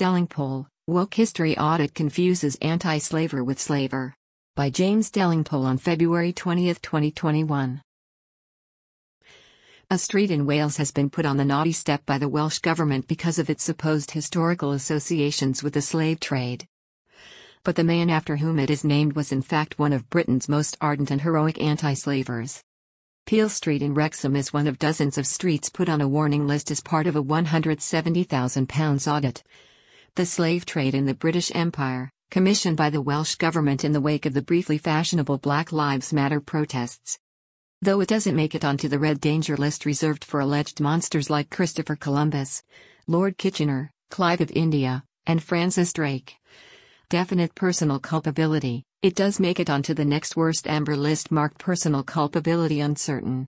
Delingpole, Woke History Audit Confuses Anti-Slaver with Slaver. By James Delingpole on February 20, 2021. A street in Wales has been put on the naughty step by the Welsh government because of its supposed historical associations with the slave trade. But the man after whom it is named was in fact one of Britain's most ardent and heroic anti-slavers. Peel Street in Wrexham is one of dozens of streets put on a warning list as part of a £170,000 audit. The slave trade in the British Empire, commissioned by the Welsh government in the wake of the briefly fashionable Black Lives Matter protests. Though it doesn't make it onto the Red Danger list reserved for alleged monsters like Christopher Columbus, Lord Kitchener, Clive of India, and Francis Drake. Definite personal culpability, it does make it onto the next worst amber list marked personal culpability uncertain.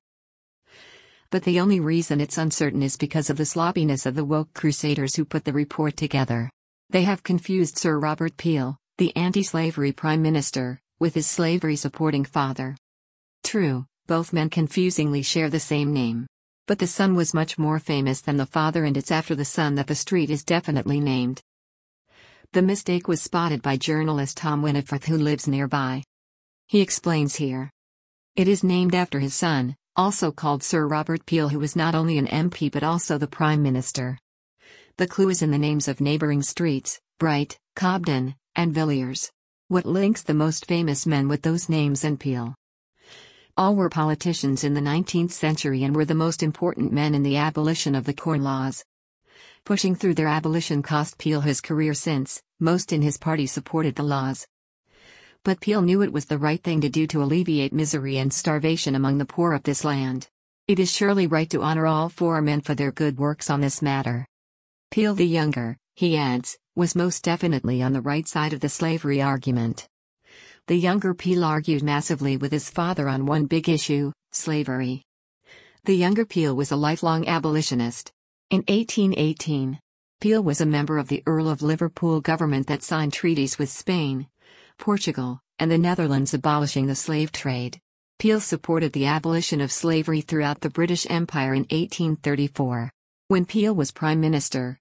But the only reason it's uncertain is because of the sloppiness of the woke crusaders who put the report together. They have confused Sir Robert Peel, the anti-slavery Prime Minister, with his slavery-supporting father. True, both men confusingly share the same name. But the son was much more famous than the father, and it's after the son that the street is definitely named. The mistake was spotted by journalist Tom Winifrith, who lives nearby. He explains here. It is named after his son, also called Sir Robert Peel, who was not only an MP but also the Prime Minister. The clue is in the names of neighbouring streets, Bright, Cobden, and Villiers. What links the most famous men with those names and Peel? All were politicians in the 19th century and were the most important men in the abolition of the Corn Laws. Pushing through their abolition cost Peel his career, since most in his party supported the laws. But Peel knew it was the right thing to do to alleviate misery and starvation among the poor of this land. It is surely right to honor all four men for their good works on this matter. Peel the Younger, he adds, was most definitely on the right side of the slavery argument. The younger Peel argued massively with his father on one big issue, slavery. The younger Peel was a lifelong abolitionist. In 1818, Peel was a member of the Earl of Liverpool government that signed treaties with Spain, Portugal, and the Netherlands abolishing the slave trade. Peel supported the abolition of slavery throughout the British Empire in 1834. When Peel was Prime Minister,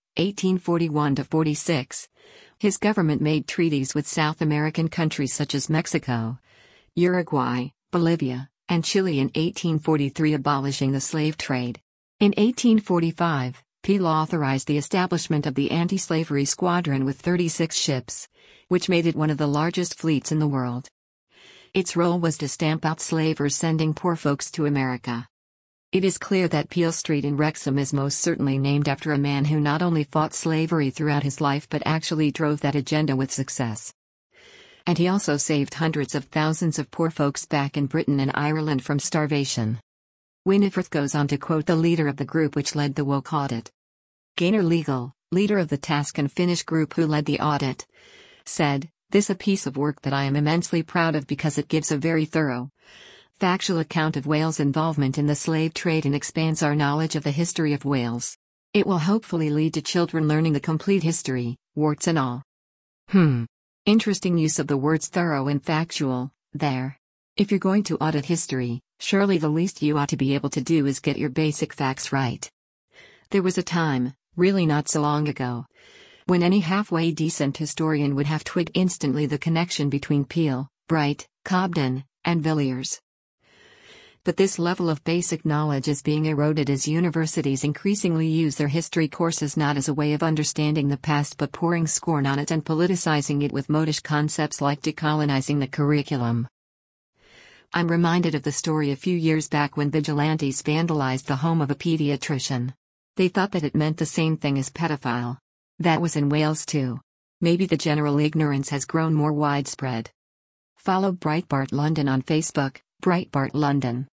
1841-46, his government made treaties with South American countries such as Mexico, Uruguay, Bolivia, and Chile in 1843, abolishing the slave trade. In 1845, Peel authorized the establishment of the anti-slavery squadron with 36 ships, which made it one of the largest fleets in the world. Its role was to stamp out slavers sending poor folks to America. It is clear that Peel Street in Wrexham is most certainly named after a man who not only fought slavery throughout his life but actually drove that agenda with success. And he also saved hundreds of thousands of poor folks back in Britain and Ireland from starvation. Winifrith goes on to quote the leader of the group which led the woke audit. Gaynor Legal, leader of the Task and Finish group who led the audit, said, "This is a piece of work that I am immensely proud of because it gives a very thorough, factual account of Wales' involvement in the slave trade and expands our knowledge of the history of Wales. It will hopefully lead to children learning the complete history, warts and all." Interesting use of the words thorough and factual, there. If you're going to audit history, surely the least you ought to be able to do is get your basic facts right. There was a time, really not so long ago, when any halfway decent historian would have twigged instantly the connection between Peel, Bright, Cobden, and Villiers. But this level of basic knowledge is being eroded as universities increasingly use their history courses not as a way of understanding the past but pouring scorn on it and politicizing it with modish concepts like decolonizing the curriculum. I'm reminded of the story a few years back when vigilantes vandalized the home of a pediatrician. They thought that it meant the same thing as pedophile. That was in Wales too. Maybe the general ignorance has grown more widespread. Follow Breitbart London on Facebook, Breitbart London.